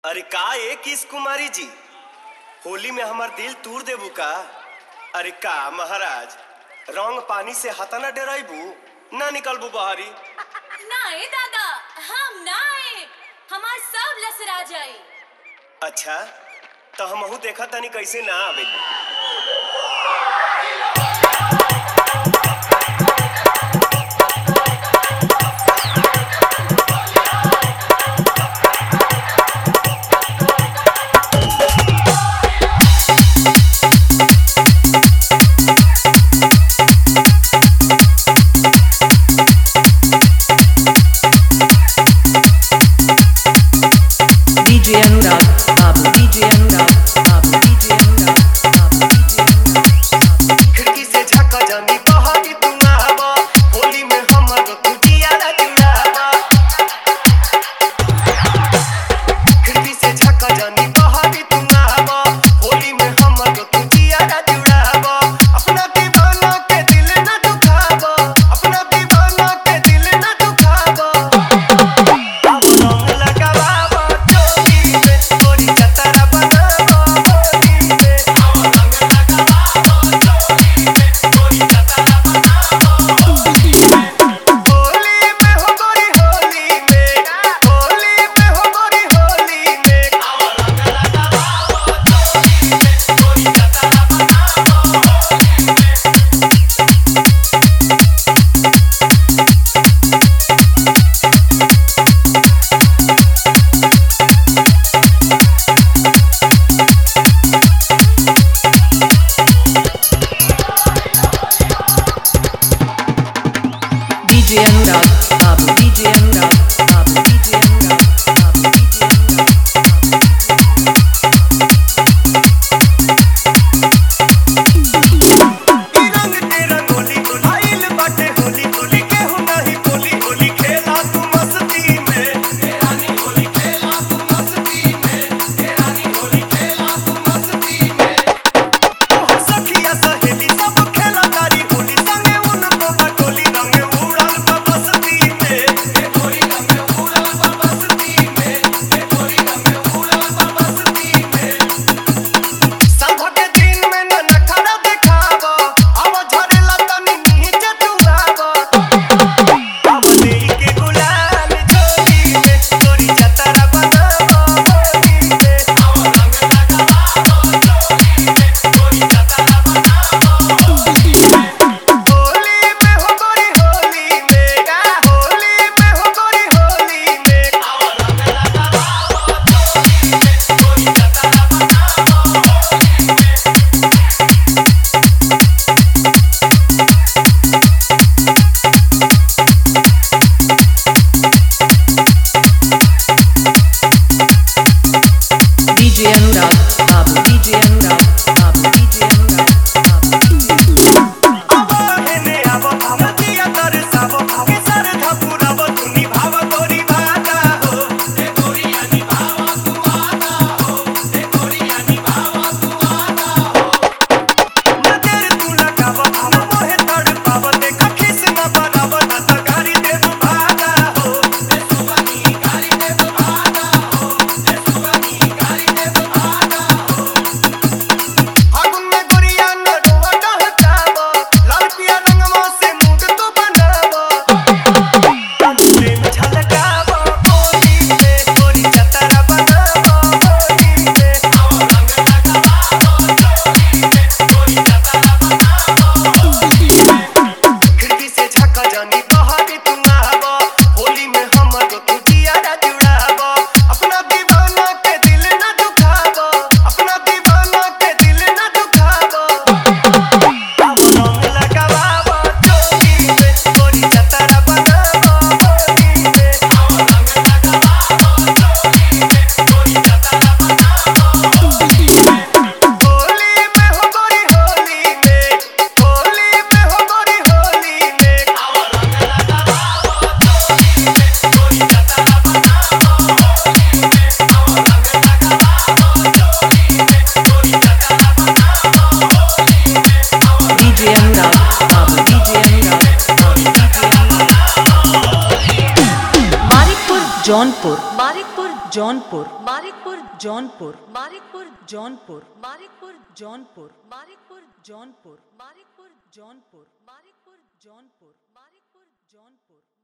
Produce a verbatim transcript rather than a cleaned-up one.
अरे का ए किस कुमारी जी, होली में हमार दिल तूर देबू का? अरे का महाराज, रंग पानी से हाथा ना डराइबू, ना निकलबू बहरी? ना ए दादा, हम ना आए, हमार सब लसरा जाए। अच्छा तो हमहू देखा तनी कैसे ना आवे। D J Anurag, Babu D J Anurag, Babu D J Anurag, Babu D J Anurag. खिड़की से झाँका जानी बहरी तू ना आवा, होली में हमर तू जियारा जुड़ावा। खिड़की से झाँका जानी बहरी तू ना आवा, होली में हमर तू जियारा जुड़ावा। अपना दीवाना के दिल ना दुखावा, अपना दीवाना के दिल ना दुखावा। अब रंग लगावा चोली में, गोरी चतरा बनावा होली में। अब रंग लगावा चोली में, गोरी चतरा बनावा होली में। होली में हो गोरी होली में, होली में हो गोरी होली में। अब रंग लगावा चोली में, गोरी चतरा बनावा होली में। D J Anurag, Babu D J Anurag, Babu D J Anurag, Babu D J Anurag, Babu D J ई रंग तेरा गोली गोलाइल बाटे होली होली केहू नाही बोली होली खेला तू मस्ती में। ए रानी होली खेला तू मस्ती में, ए रानी होली खेला तू मस्ती में। तोहर सखिया सहेली सब खेला तारी होली, संगे उनको बटोली रंग उड़ल बा बस्ती में। ए गोरी रंग उड़ल बा बस्ती में, ए गोरी रंग उड़ल बा बस्ती में। संघ के दिन में न नखरा देखावा, अब झरेला तनी नीचे तू आवा। अब देई के गुलाल झोली में, गोरी चतरा बनावा होली में। अब रंग लगावा चोली में, गोरी चतरा बनावा होली में। होली में हो गोरी होली में, होली में हो गोरी होली में। अब रंग लगावा चोली में, गोरी चतरा बनावा होली में। D J Anurag, Babu D J Anurag, Babu D J Anurag, Babu D J Anurag. अब हेने अब भवतिया तरसाव, भागे सरधा पुराव तू निभाव गोरी भागा हो। ए गोरिया निभाव तू आगा हो, ए गोरिया निभाव तू आगा हो। नजर तू लगाव हम मोहे तड़पाव, देखा खिस न बराव न त गारी देव भागा हो। ए सुगनी गारी देव भागा हो, ए सुगनी गारी देव भागा हो। जौनपुर मारिकपुर जौनपुर मारिकपुर जौनपुर मारिकपुर जौनपुर मारिकपुर जौनपुर मारिकपुर जौनपुर मारिकपुर जौनपुर जौनपुर मारिकपुर जौनपुर